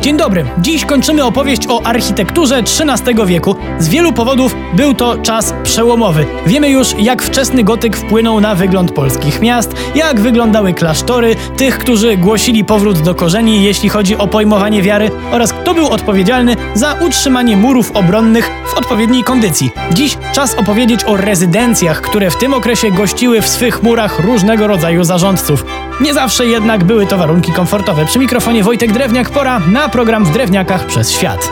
Dzień dobry. Dziś kończymy opowieść o architekturze XIII wieku. Z wielu powodów był to czas przełomowy. Wiemy już, jak wczesny gotyk wpłynął na wygląd polskich miast, jak wyglądały klasztory, tych, którzy głosili powrót do korzeni, jeśli chodzi o pojmowanie wiary, oraz kto był odpowiedzialny za utrzymanie murów obronnych w odpowiedniej kondycji. Dziś czas opowiedzieć o rezydencjach, które w tym okresie gościły w swych murach różnego rodzaju zarządców. Nie zawsze jednak były to warunki komfortowe. Przy mikrofonie Wojtek Drewniak, pora na program W Drewniakach przez świat.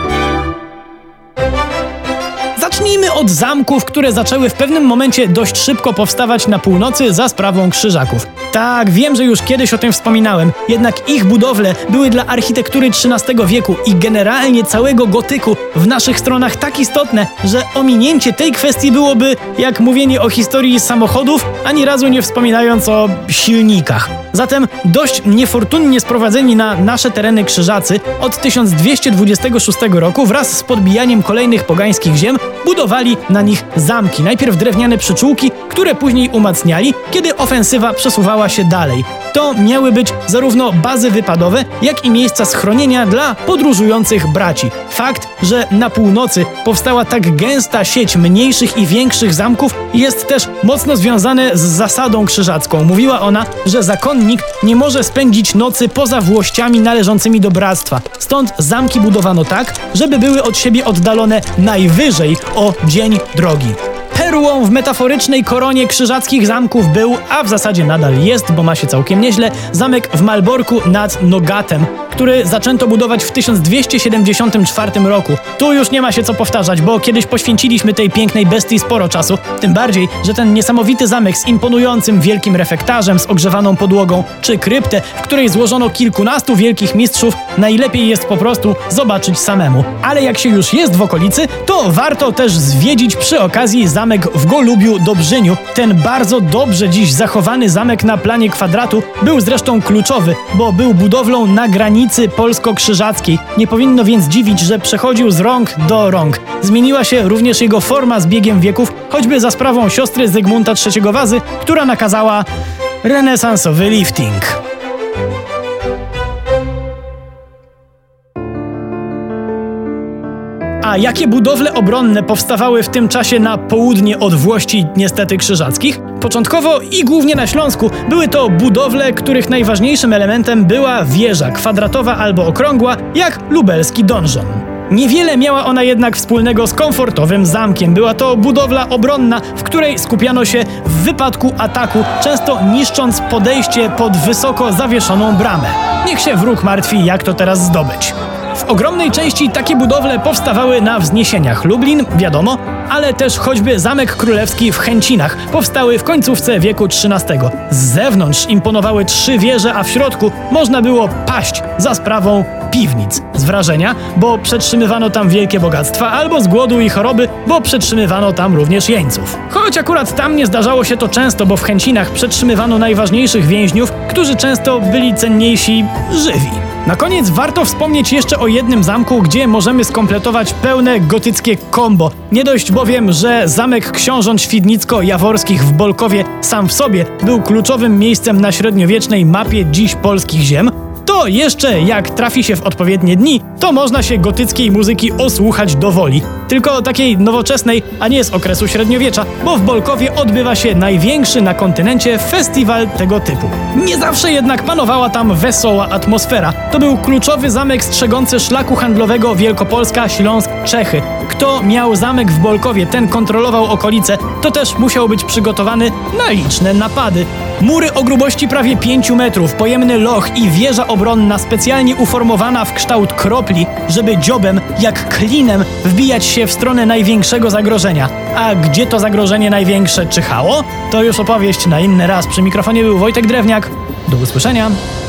Zacznijmy od zamków, które zaczęły w pewnym momencie dość szybko powstawać na północy za sprawą Krzyżaków. Tak, wiem, że już kiedyś o tym wspominałem, jednak ich budowle były dla architektury XIII wieku i generalnie całego gotyku w naszych stronach tak istotne, że ominięcie tej kwestii byłoby jak mówienie o historii samochodów, ani razu nie wspominając o silnikach. Zatem dość niefortunnie sprowadzeni na nasze tereny Krzyżacy od 1226 roku wraz z podbijaniem kolejnych pogańskich ziem budowali na nich zamki. Najpierw drewniane przyczółki, które później umacniali, kiedy ofensywa przesuwała się dalej. To miały być zarówno bazy wypadowe, jak i miejsca schronienia dla podróżujących braci. Fakt, że na północy powstała tak gęsta sieć mniejszych i większych zamków, jest też mocno związane z zasadą krzyżacką. Mówiła ona, że zakonnik nie może spędzić nocy poza włościami należącymi do bractwa. Stąd zamki budowano tak, żeby były od siebie oddalone najwyżej o dzień drogi. Perłą w metaforycznej koronie krzyżackich zamków był, a w zasadzie nadal jest, bo ma się całkiem nieźle, zamek w Malborku nad Nogatem, który zaczęto budować w 1274 roku. Tu już nie ma się co powtarzać, bo kiedyś poświęciliśmy tej pięknej bestii sporo czasu, tym bardziej, że ten niesamowity zamek z imponującym wielkim refektarzem, z ogrzewaną podłogą, czy kryptę, w której złożono kilkunastu wielkich mistrzów, najlepiej jest po prostu zobaczyć samemu. Ale jak się już jest w okolicy, to warto też zwiedzić przy okazji zamek w Golubiu-Dobrzyniu. Ten bardzo dobrze dziś zachowany zamek na planie kwadratu był zresztą kluczowy, bo był budowlą na granicy polsko-krzyżackiej. Nie powinno więc dziwić, że przechodził z rąk do rąk. Zmieniła się również jego forma z biegiem wieków, choćby za sprawą siostry Zygmunta III Wazy, która nakazała renesansowy lifting. A jakie budowle obronne powstawały w tym czasie na południe od włości niestety krzyżackich? Początkowo i głównie na Śląsku były to budowle, których najważniejszym elementem była wieża kwadratowa albo okrągła, jak lubelski donżon. Niewiele miała ona jednak wspólnego z komfortowym zamkiem. Była to budowla obronna, w której skupiano się w wypadku ataku, często niszcząc podejście pod wysoko zawieszoną bramę. Niech się wróg martwi, jak to teraz zdobyć. W ogromnej części takie budowle powstawały na wzniesieniach. Lublin, wiadomo, ale też choćby Zamek Królewski w Chęcinach powstały w końcówce wieku XIII. Z zewnątrz imponowały 3 wieże, a w środku można było paść za sprawą piwnic. Z wrażenia, bo przetrzymywano tam wielkie bogactwa, albo z głodu i choroby, bo przetrzymywano tam również jeńców. Choć akurat tam nie zdarzało się to często, bo w Chęcinach przetrzymywano najważniejszych więźniów, którzy często byli cenniejsi żywi. Na koniec warto wspomnieć jeszcze o jednym zamku, gdzie możemy skompletować pełne gotyckie kombo. Nie dość bowiem, że zamek książąt świdnicko-jaworskich w Bolkowie sam w sobie był kluczowym miejscem na średniowiecznej mapie dziś polskich ziem, to jeszcze jak trafi się w odpowiednie dni, to można się gotyckiej muzyki osłuchać do woli. Tylko takiej nowoczesnej, a nie z okresu średniowiecza, bo w Bolkowie odbywa się największy na kontynencie festiwal tego typu. Nie zawsze jednak panowała tam wesoła atmosfera. To był kluczowy zamek strzegący szlaku handlowego Wielkopolska, Śląsk, Czechy. Kto miał zamek w Bolkowie, ten kontrolował okolice, to też musiał być przygotowany na liczne napady. Mury o grubości prawie 5 metrów, pojemny loch i wieża obronna specjalnie uformowana w kształt kropli, żeby dziobem, jak klinem, wbijać się w stronę największego zagrożenia. A gdzie to zagrożenie największe czyhało? To już opowieść na inny raz. Przy mikrofonie był Wojtek Drewniak. Do usłyszenia.